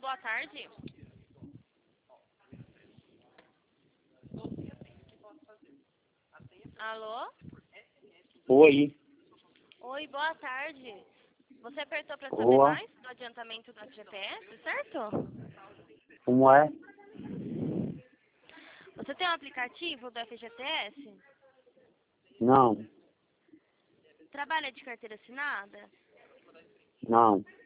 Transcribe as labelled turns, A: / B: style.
A: boa tarde. Alô?
B: Oi.
A: Oi, boa tarde. Você apertou para saber
B: Boa.
A: mais do adiantamento do GPS, certo?
B: Como é?
A: Você tem um aplicativo do FGTS?
B: Não.
A: Trabalha de carteira assinada?
B: Não.